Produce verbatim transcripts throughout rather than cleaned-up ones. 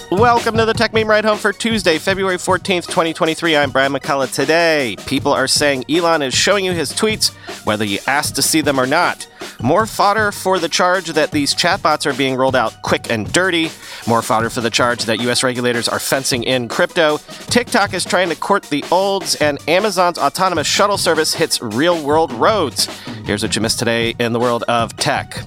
Welcome to the Tech Meme Ride Home for Tuesday, February fourteenth, twenty twenty-three. I'm Brian McCullough. Today, people are saying Elon is showing you his tweets, whether you asked to see them or not. More fodder for the charge that these chatbots are being rolled out quick and dirty. More fodder for the charge that U S regulators are fencing in crypto. TikTok is trying to court the olds, and Amazon's autonomous shuttle service hits real-world roads. Here's what you missed today in the world of tech.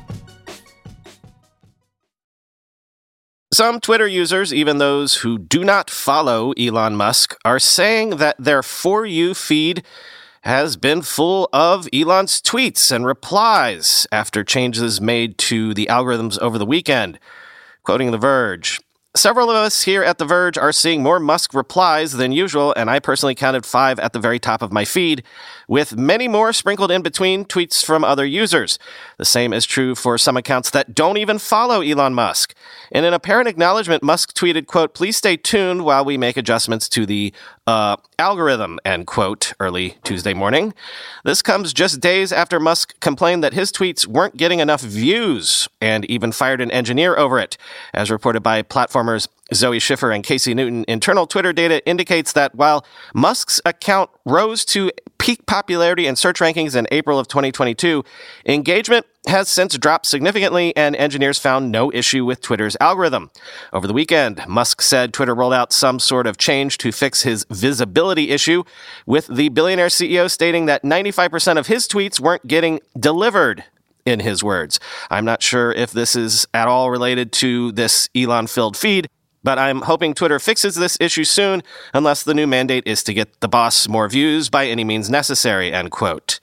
Some Twitter users, even those who do not follow Elon Musk, are saying that their For You feed has been full of Elon's tweets and replies after changes made to the algorithms over the weekend. Quoting The Verge, "Several of us here at The Verge are seeing more Musk replies than usual, and I personally counted five at the very top of my feed, with many more sprinkled in between tweets from other users. The same is true for some accounts that don't even follow Elon Musk. In an apparent acknowledgement, Musk tweeted, quote, 'Please stay tuned while we make adjustments to the uh, algorithm,' end quote, early Tuesday morning. This comes just days after Musk complained that his tweets weren't getting enough views and even fired an engineer over it. As reported by platformers Zoe Schiffer and Casey Newton, internal Twitter data indicates that while Musk's account rose to peak popularity in search rankings in April of twenty twenty-two, engagement has since dropped significantly, and engineers found no issue with Twitter's algorithm. Over the weekend, Musk said Twitter rolled out some sort of change to fix his visibility issue, with the billionaire C E O stating that ninety-five percent of his tweets weren't getting delivered, in his words. I'm not sure if this is at all related to this Elon-filled feed, but I'm hoping Twitter fixes this issue soon, unless the new mandate is to get the boss more views by any means necessary," end quote.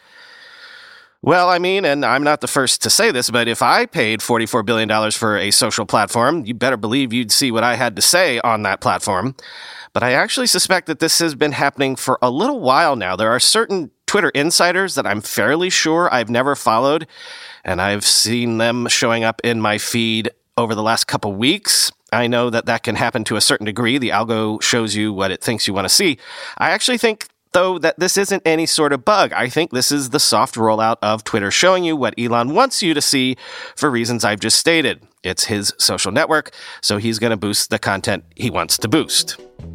Well, I mean, and I'm not the first to say this, but if I paid forty-four billion dollars for a social platform, you better believe you'd see what I had to say on that platform. But I actually suspect that this has been happening for a little while now. There are certain Twitter insiders that I'm fairly sure I've never followed, and I've seen them showing up in my feed over the last couple weeks. I know that that can happen to a certain degree. The algo shows you what it thinks you want to see. I actually think, though, that this isn't any sort of bug. I think this is the soft rollout of Twitter showing you what Elon wants you to see for reasons I've just stated. It's his social network, so he's going to boost the content he wants to boost.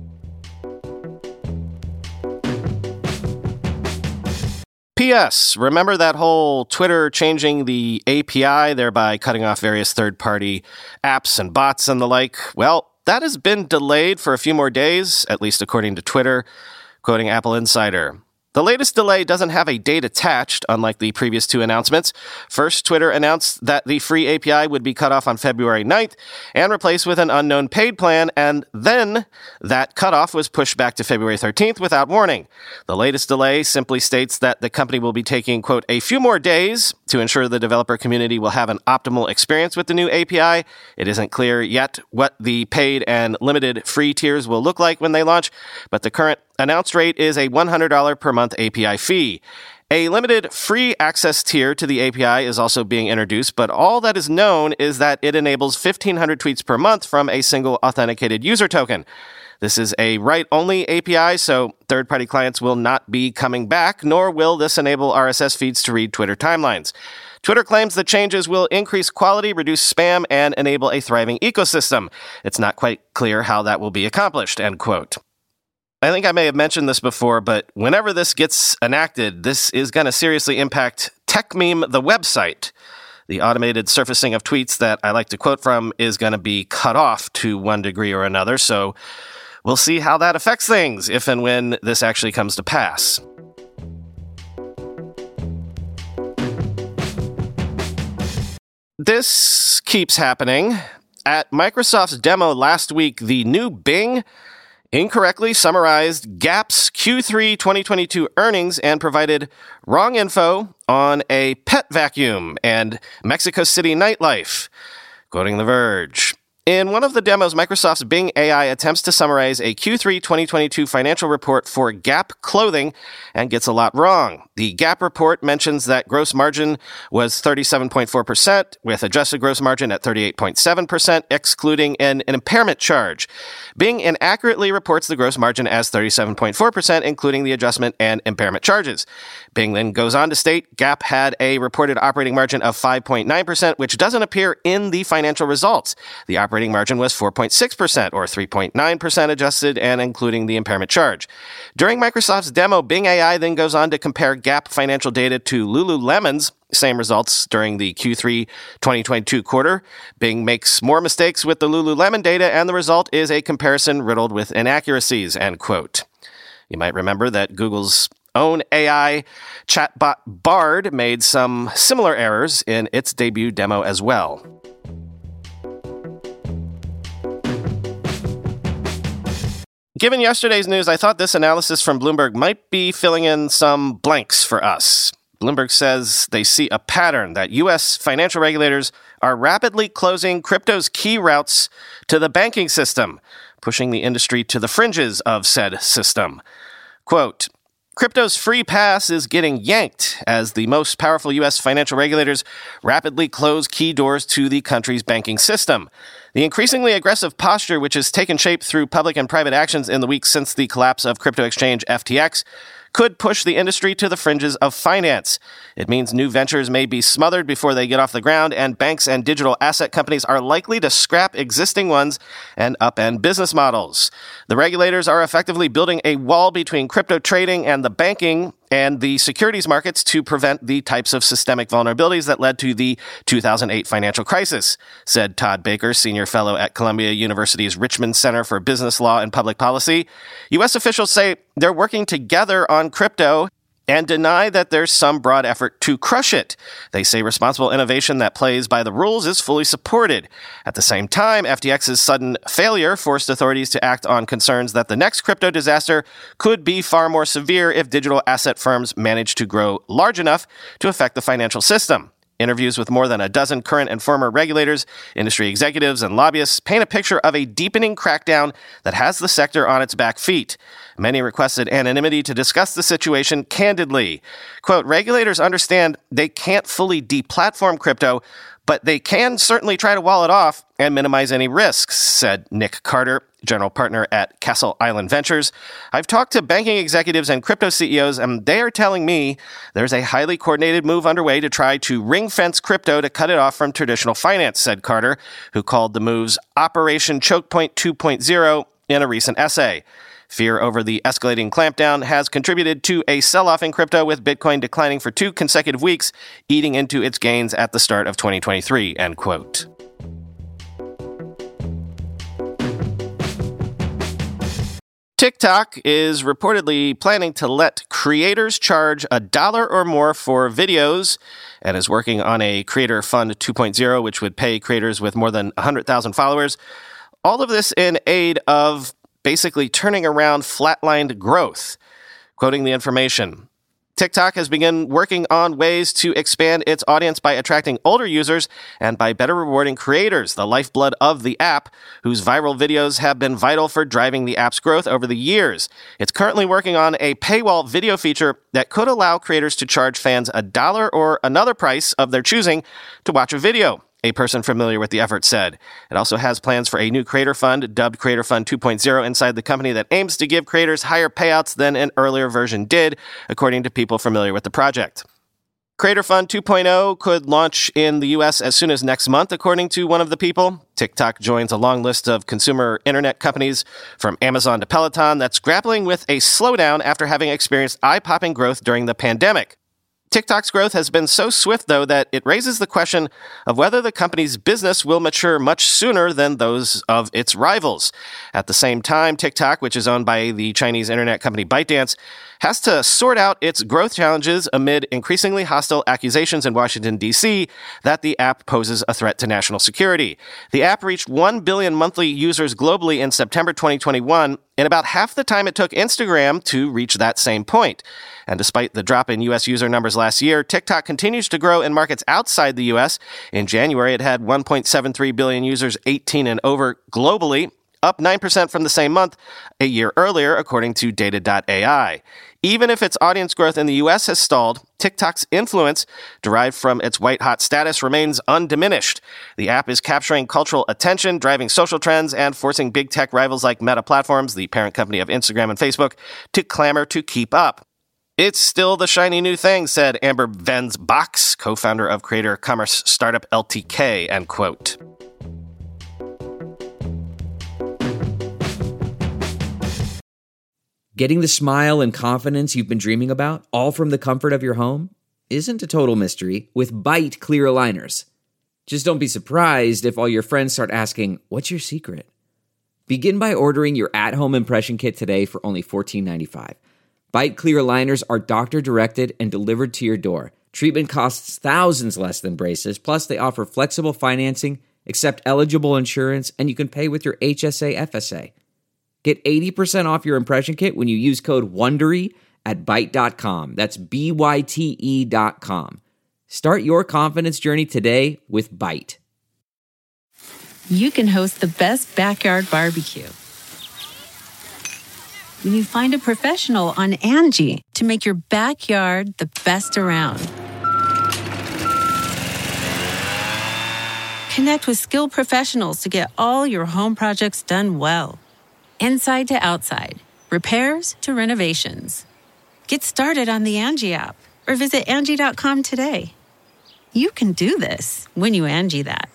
P S. Remember that whole Twitter changing the A P I, thereby cutting off various third-party apps and bots and the like? Well, that has been delayed for a few more days, at least according to Twitter, quoting Apple Insider. The latest delay doesn't have a date attached, unlike the previous two announcements. First, Twitter announced that the free A P I would be cut off on February ninth and replaced with an unknown paid plan, and then that cutoff was pushed back to February thirteenth without warning. The latest delay simply states that the company will be taking, quote, a few more days to ensure the developer community will have an optimal experience with the new A P I. It isn't clear yet what the paid and limited free tiers will look like when they launch, but the current announced rate is a one hundred dollars per month A P I fee. A limited free access tier to the A P I is also being introduced, but all that is known is that it enables fifteen hundred tweets per month from a single authenticated user token. This is a write-only A P I, so third-party clients will not be coming back, nor will this enable R S S feeds to read Twitter timelines. Twitter claims the changes will increase quality, reduce spam, and enable a thriving ecosystem. It's not quite clear how that will be accomplished, end quote. I think I may have mentioned this before, but whenever this gets enacted, this is going to seriously impact TechMeme, the website. The automated surfacing of tweets that I like to quote from is going to be cut off to one degree or another, so we'll see how that affects things if and when this actually comes to pass. This keeps happening. At Microsoft's demo last week, the new Bing incorrectly summarized Gap's Q three twenty twenty-two earnings and provided wrong info on a pet vacuum and Mexico City nightlife. Quoting The Verge, in one of the demos, Microsoft's Bing A I attempts to summarize a Q three twenty twenty-two financial report for Gap Clothing and gets a lot wrong. The Gap report mentions that gross margin was thirty-seven point four percent, with adjusted gross margin at thirty-eight point seven percent, excluding an, an impairment charge. Bing inaccurately reports the gross margin as thirty-seven point four percent, including the adjustment and impairment charges. Bing then goes on to state Gap had a reported operating margin of five point nine percent, which doesn't appear in the financial results. The operating operating margin was four point six percent, or three point nine percent adjusted and including the impairment charge. During Microsoft's demo, Bing A I then goes on to compare Gap financial data to Lululemon's same results during the Q three twenty twenty-two quarter. Bing makes more mistakes with the Lululemon data, and the result is a comparison riddled with inaccuracies, end quote. You might remember that Google's own A I chatbot Bard made some similar errors in its debut demo as well. Given yesterday's news, I thought this analysis from Bloomberg might be filling in some blanks for us. Bloomberg says they see a pattern that U S financial regulators are rapidly closing crypto's key routes to the banking system, pushing the industry to the fringes of said system. Quote, crypto's free pass is getting yanked as the most powerful U S financial regulators rapidly close key doors to the country's banking system. The increasingly aggressive posture, which has taken shape through public and private actions in the weeks since the collapse of crypto exchange F T X, could push the industry to the fringes of finance. It means new ventures may be smothered before they get off the ground, and banks and digital asset companies are likely to scrap existing ones and upend business models. The regulators are effectively building a wall between crypto trading and the banking and the securities markets to prevent the types of systemic vulnerabilities that led to the two thousand eight financial crisis, said Todd Baker, senior fellow at Columbia University's Richmond Center for Business Law and Public Policy. U S officials say they're working together on crypto and deny that there's some broad effort to crush it. They say responsible innovation that plays by the rules is fully supported. At the same time, F T X's sudden failure forced authorities to act on concerns that the next crypto disaster could be far more severe if digital asset firms manage to grow large enough to affect the financial system. Interviews with more than a dozen current and former regulators, industry executives, and lobbyists paint a picture of a deepening crackdown that has the sector on its back feet. Many requested anonymity to discuss the situation candidly. Quote, regulators understand they can't fully deplatform crypto, but they can certainly try to wall it off and minimize any risks, said Nick Carter, general partner at Castle Island Ventures. I've talked to banking executives and crypto C E Os, and they are telling me there's a highly coordinated move underway to try to ring-fence crypto to cut it off from traditional finance, said Carter, who called the moves Operation Choke Point two point oh in a recent essay. Fear over the escalating clampdown has contributed to a sell-off in crypto, with Bitcoin declining for two consecutive weeks, eating into its gains at the start of twenty twenty-three, end quote. TikTok is reportedly planning to let creators charge a dollar or more for videos and is working on a Creator Fund two point oh, which would pay creators with more than one hundred thousand followers. All of this in aid of basically turning around flatlined growth. Quoting the information, TikTok has begun working on ways to expand its audience by attracting older users and by better rewarding creators, the lifeblood of the app, whose viral videos have been vital for driving the app's growth over the years. It's currently working on a paywall video feature that could allow creators to charge fans a dollar or another price of their choosing to watch a video, a person familiar with the effort said. It also has plans for a new creator fund, dubbed Creator Fund two point oh, inside the company that aims to give creators higher payouts than an earlier version did, according to people familiar with the project. Creator Fund two point oh could launch in the U S as soon as next month, according to one of the people. TikTok joins a long list of consumer internet companies, from Amazon to Peloton, that's grappling with a slowdown after having experienced eye-popping growth during the pandemic. TikTok's growth has been so swift, though, that it raises the question of whether the company's business will mature much sooner than those of its rivals. At the same time, TikTok, which is owned by the Chinese internet company ByteDance, has to sort out its growth challenges amid increasingly hostile accusations in Washington, D C that the app poses a threat to national security. The app reached one billion monthly users globally in September twenty twenty-one, in about half the time it took Instagram to reach that same point. And despite the drop in U S user numbers last year, TikTok continues to grow in markets outside the U S. In January, it had one point seven three billion users eighteen and over globally, up nine percent from the same month a year earlier, according to data dot A I. Even if its audience growth in the U S has stalled, TikTok's influence, derived from its white-hot status, remains undiminished. The app is capturing cultural attention, driving social trends, and forcing big tech rivals like Meta Platforms, the parent company of Instagram and Facebook, to clamor to keep up. It's still the shiny new thing, said Amber Vens-Box, co-founder of creator commerce startup L T K, end quote. Getting the smile and confidence you've been dreaming about, all from the comfort of your home, isn't a total mystery with Byte clear aligners. Just don't be surprised if all your friends start asking, "What's your secret?" Begin by ordering your at-home impression kit today for only fourteen ninety-five. Byte clear aligners are doctor-directed and delivered to your door. Treatment costs thousands less than braces, plus they offer flexible financing, accept eligible insurance, and you can pay with your H S A F S A. Get eighty percent off your impression kit when you use code WONDERY at byte dot com. That's B Y T E dot com. Start your confidence journey today with Byte. You can host the best backyard barbecue when you find a professional on Angie to make your backyard the best around. Connect with skilled professionals to get all your home projects done well. Inside to outside, repairs to renovations. Get started on the Angie app or visit Angie dot com today. You can do this when you Angie that.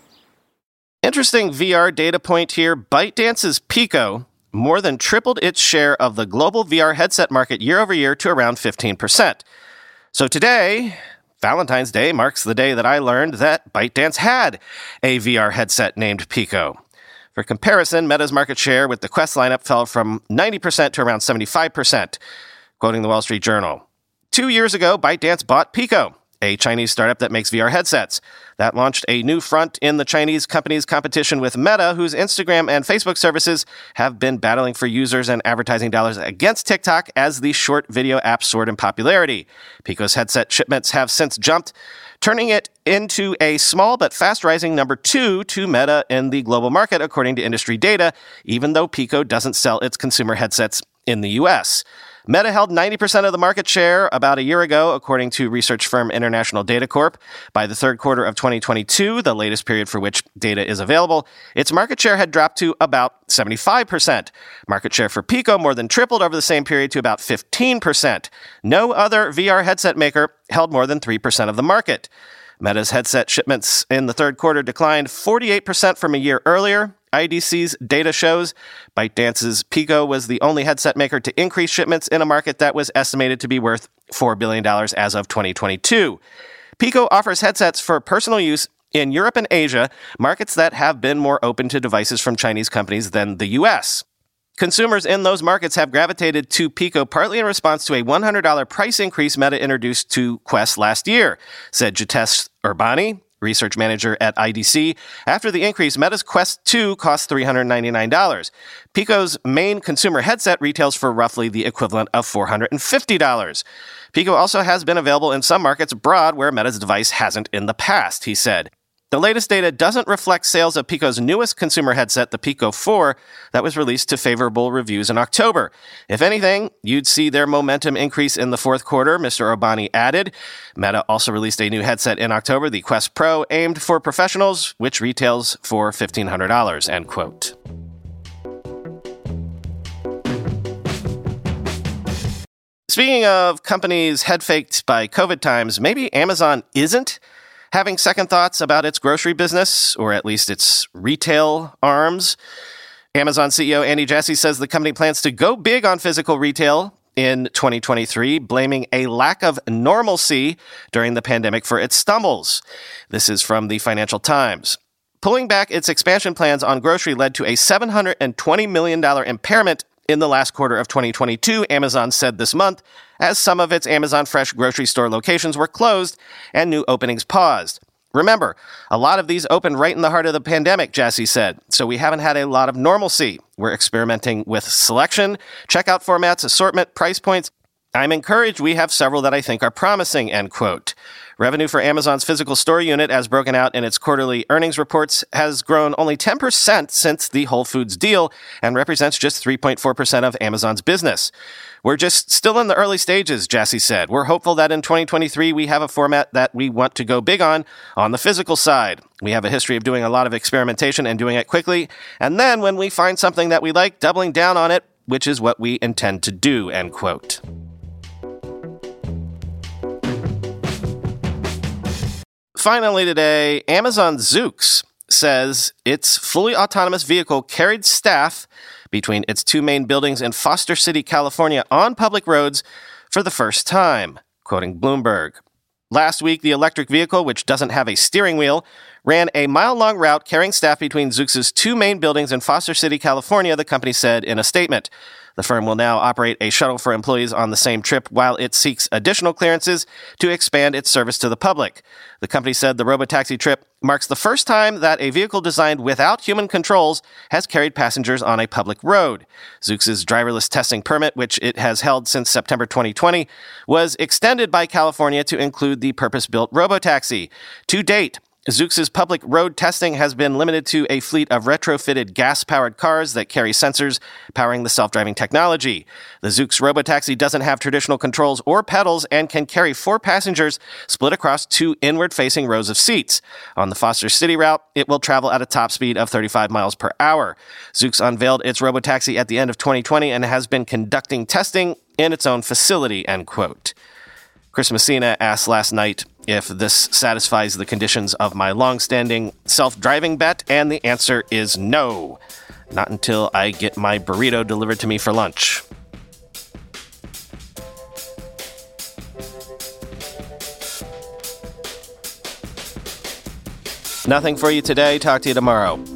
Interesting V R data point here. ByteDance's Pico more than tripled its share of the global V R headset market year over year to around fifteen percent. So today, Valentine's Day, marks the day that I learned that ByteDance had a V R headset named Pico. For comparison, Meta's market share with the Quest lineup fell from ninety percent to around seventy-five percent, quoting the Wall Street Journal. Two years ago, ByteDance bought Pico, a Chinese startup that makes V R headsets. That launched a new front in the Chinese company's competition with Meta, whose Instagram and Facebook services have been battling for users and advertising dollars against TikTok as the short video app soared in popularity. Pico's headset shipments have since jumped, turning it into a small but fast-rising number two to Meta in the global market, according to industry data, even though Pico doesn't sell its consumer headsets in the U S. Meta held ninety percent of the market share about a year ago, according to research firm International Data Corp. By the third quarter of twenty twenty-two, the latest period for which data is available, its market share had dropped to about seventy-five percent. Market share for Pico more than tripled over the same period to about fifteen percent. No other V R headset maker held more than three percent of the market. Meta's headset shipments in the third quarter declined forty-eight percent from a year earlier. I D C's data shows ByteDance's Pico was the only headset maker to increase shipments in a market that was estimated to be worth four billion dollars as of twenty twenty-two. Pico offers headsets for personal use in Europe and Asia, markets that have been more open to devices from Chinese companies than the U S. Consumers in those markets have gravitated to Pico partly in response to a one hundred dollars price increase Meta introduced to Quest last year, said Jitesh Urbani, research manager at I D C. After the increase, Meta's Quest two costs three hundred ninety-nine dollars. Pico's main consumer headset retails for roughly the equivalent of four hundred fifty dollars. Pico also has been available in some markets abroad where Meta's device hasn't in the past, he said. The latest data doesn't reflect sales of Pico's newest consumer headset, the Pico four, that was released to favorable reviews in October. If anything, you'd see their momentum increase in the fourth quarter, Mister Urbani added. Meta also released a new headset in October, the Quest Pro, aimed for professionals, which retails for fifteen hundred dollars, end quote. Speaking of companies head-faked by COVID times, maybe Amazon isn't having second thoughts about its grocery business, or at least its retail arms. Amazon C E O Andy Jassy says the company plans to go big on physical retail in twenty twenty-three, blaming a lack of normalcy during the pandemic for its stumbles. This is from the Financial Times. Pulling back its expansion plans on grocery led to a seven hundred twenty million dollars impairment in the last quarter of twenty twenty-two, Amazon said this month, as some of its Amazon Fresh grocery store locations were closed and new openings paused. Remember, a lot of these opened right in the heart of the pandemic, Jassy said, so we haven't had a lot of normalcy. We're experimenting with selection, checkout formats, assortment, price points. I'm encouraged we have several that I think are promising, end quote. Revenue for Amazon's physical store unit, as broken out in its quarterly earnings reports, has grown only ten percent since the Whole Foods deal and represents just three point four percent of Amazon's business. We're just still in the early stages, Jassy said. We're hopeful that in twenty twenty-three we have a format that we want to go big on on the physical side. We have a history of doing a lot of experimentation and doing it quickly, and then when we find something that we like, doubling down on it, which is what we intend to do, end quote. Finally today, Amazon Zoox says its fully autonomous vehicle carried staff between its two main buildings in Foster City, California, on public roads for the first time, quoting Bloomberg. Last week, the electric vehicle, which doesn't have a steering wheel, ran a mile-long route carrying staff between Zoox's two main buildings in Foster City, California, the company said in a statement. The firm will now operate a shuttle for employees on the same trip while it seeks additional clearances to expand its service to the public. The company said the robotaxi trip marks the first time that a vehicle designed without human controls has carried passengers on a public road. Zoox's driverless testing permit, which it has held since September twenty twenty, was extended by California to include the purpose-built robotaxi. To date, Zoox's public road testing has been limited to a fleet of retrofitted gas-powered cars that carry sensors powering the self-driving technology. The Zoox robotaxi doesn't have traditional controls or pedals and can carry four passengers split across two inward-facing rows of seats. On the Foster City route, it will travel at a top speed of thirty-five miles per hour. Zoox unveiled its robotaxi at the end of twenty twenty and has been conducting testing in its own facility, end quote. Chris Messina asked last night if this satisfies the conditions of my long-standing self-driving bet, and the answer is no. Not until I get my burrito delivered to me for lunch. Nothing for you today. Talk to you tomorrow.